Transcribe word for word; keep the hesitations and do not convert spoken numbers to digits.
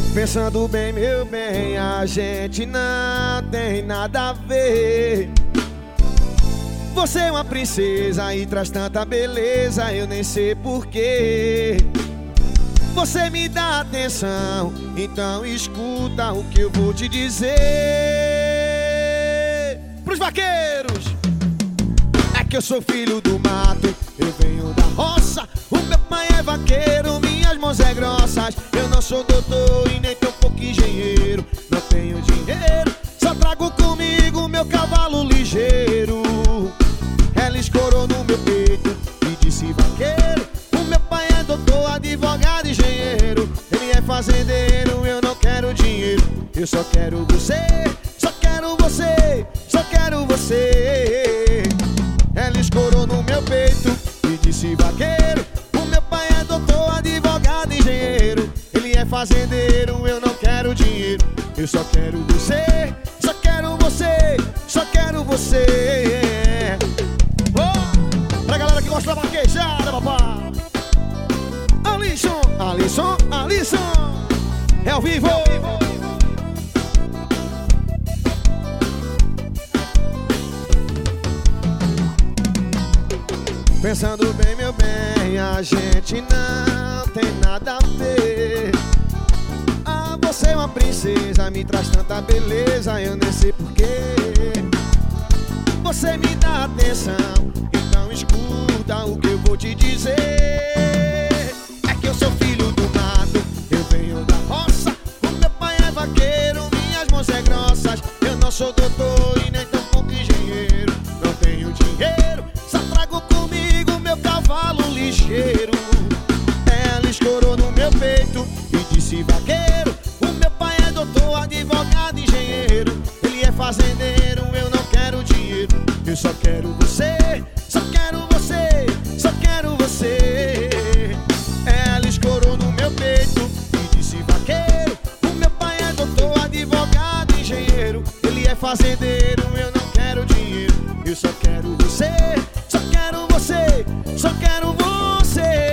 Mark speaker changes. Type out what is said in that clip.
Speaker 1: Pensando bem, meu bem, a gente não tem nada a ver. Você é uma princesa e traz tanta beleza, eu nem sei porquê. Você me dá atenção, então escuta o que eu vou te dizer. Pros vaqueiros, é que eu sou filho do mato, eu venho da roça. O meu pai é vaqueiro, minhas mãos é grossas. Eu não sou doutor e nem tão pouco engenheiro. Não tenho dinheiro, só trago comigo meu cavalo ligeiro. Ela escorou no meu peito e disse: vaqueiro, o meu pai é doutor, advogado, engenheiro. Ele é fazendeiro, eu não quero dinheiro. Eu só quero você, só quero você, só quero você. Ela escorou no meu peito e disse: vaqueiro, o meu pai é doutor, advogado, engenheiro. Ele é fazendeiro, eu não quero dinheiro. Eu só quero você, só quero você, só quero você. Oh, pra galera que gosta da vaquejada, papai. Alisson, Alisson, Alisson, é ao vivo. Pensando bem, meu bem, a gente não tem nada a ver. Ah, você é uma princesa, me traz tanta beleza, eu nem sei porquê. Você me dá atenção, então escuta o que eu vou te dizer. É que eu sou filho do mato, eu venho da roça. O meu pai é vaqueiro, minhas mãos é grossas. Eu não sou doutor e nem tão pouco engenheiro. Não tenho dinheiro, só trago comigo meu cavalo ligeiro. Ela escorou no meu peito e disse: vaqueiro, o meu pai é doutor, advogado, engenheiro. Ele é fazendeiro, eu não quero dinheiro. Eu só quero você, só quero você, só quero você. Ela escorou no meu peito e disse: vaqueiro, o meu pai é doutor, advogado, engenheiro. Ele é fazendeiro, eu não quero dinheiro. Eu só quero você, só quero você, só quero você.